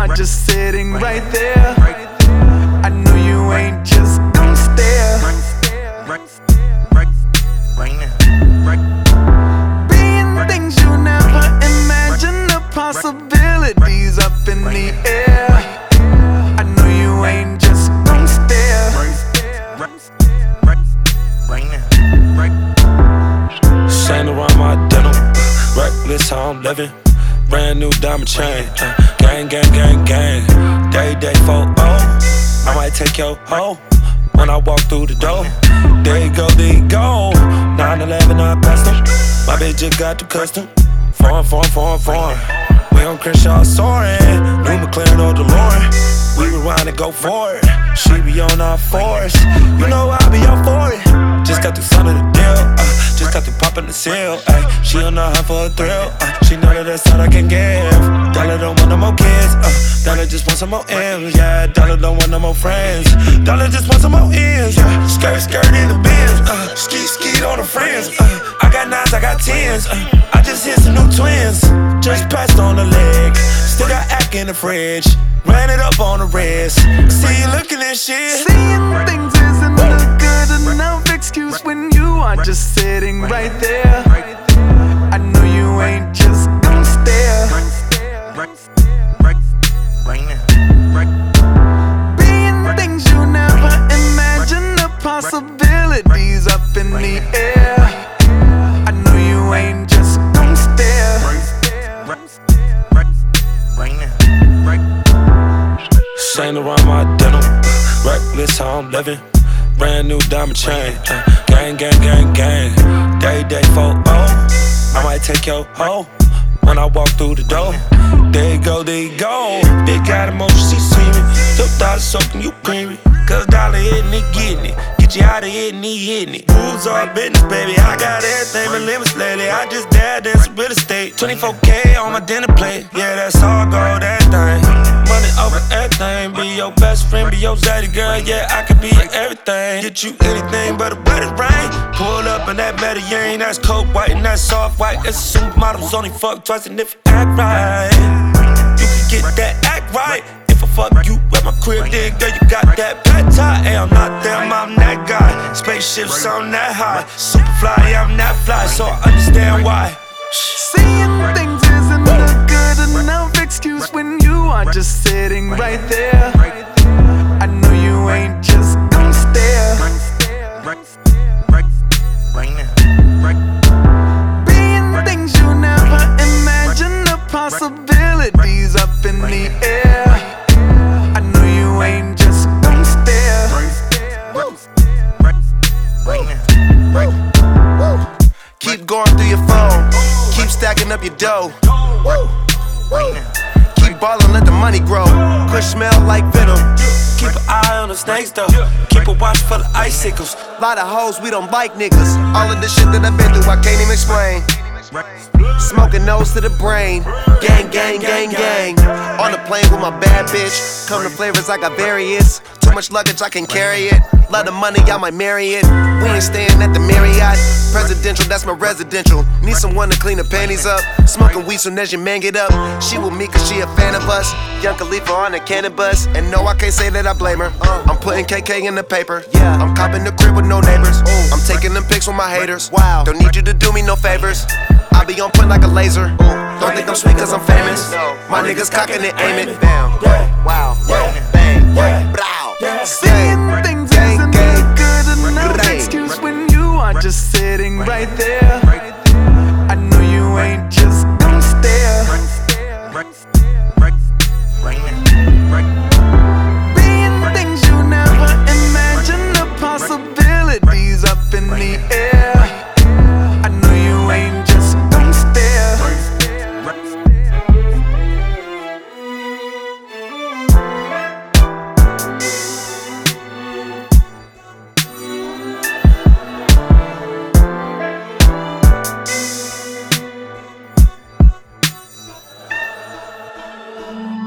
just sitting right there. I know you ain't just gon' stare. Being things you never imagine, the possibilities up in the air. I know you ain't just gon' stare. Sand around my denim, reckless how I'm living. Brand new diamond chain, gang, gang, gang, gang. Day, 4-0. I might take your hoe when I walk through the door. There you go, 9/11, I custom. My bitch just got the custom. Foreign. We on Crenshaw soaring. New McLaren or DeLorean. We rewind and go for it. She be on our force. You know I be on for it. Just got through signing the deal. Just got through popping the seal. She on the hunt for a thrill. She know that that's all I can give. Dollar don't want no more kids. Dollar just want some more M's. Yeah, Dollar don't want no more friends. Dollar just want some more M's. Yeah, skirt in the bins. Ski on the friends. I got 9s, I got 10s. I just hit some new twins. Just passed on the leg. Still got act in the fridge. Ran it up on the wrist. See you looking at shit. Seeing things isn't a good enough excuse when you are just sitting right there. I know you ain't just gon' stare. Being things you never imagine, the possibilities up in the air. I know you ain't just gon' stare. Sand around my denim, reckless how I'm living. Brand new diamond chain, gang, gang, gang, gang. Day, 4-0. I might take your hoe when I walk through the door. There you go. Big got emotion, she see me. Took Dollar soaking, you creamy. Cause Dollar hitting it, getting it. Get you out of here and he hitting it. Rules all business, baby. I got everything but limits lately. I just dad dance real estate. 24K on my dinner plate. Yeah, that's all gold, that thing. Money over everything. Be your best friend, be your zaddy girl. Yeah, I could be your everything. Get you anything but a wedding ring. Pull up in that Medellin. That's coke white and that's soft white. That's supermodels only fuck twice and if you act right, you can get that act right. If I fuck you at my crib, then girl, you got that pet tie. Hey, I'm not them, I'm that guy. Spaceships on that high. Super fly, yeah, I'm that fly, so I understand why. Seeing things isn't a good enough excuse when you are just sitting right there. I know you ain't just gon' stare. Being things you never imagine, the possibilities up in the air. I know you ain't just gon' stare. Keep going through your phone. Keep stacking up your dough. Keep ballin', let the money grow. Kush smell like venom. Keep an eye on the snakes though. Keep a watch for the icicles. Lot of hoes, we don't like niggas. All of the shit that I've been through, I can't even explain. Smoking nose to the brain. Gang, gang, gang, gang. On the plane with my bad bitch. Come to flavors, I got various. Too much luggage, I can carry it. Lot of money, I might marry it. We ain't staying at the Marriott. Presidential, that's my residential. Need someone to clean the panties up. Smoking weed soon as your man get up. She with me cause she a fan of us. Young Khalifa on a cannabis. And no, I can't say that I blame her. I'm putting KK in the paper. I'm copping the crib with no neighbors. I'm taking them pics with my haters. Wow, don't need you to do me no favors. I be on point like a laser. Don't think I'm sweet cause I'm famous. My niggas cocking and aiming. Wow, bang, brow. Seeing things isn't a good enough excuse when you are just sitting right there.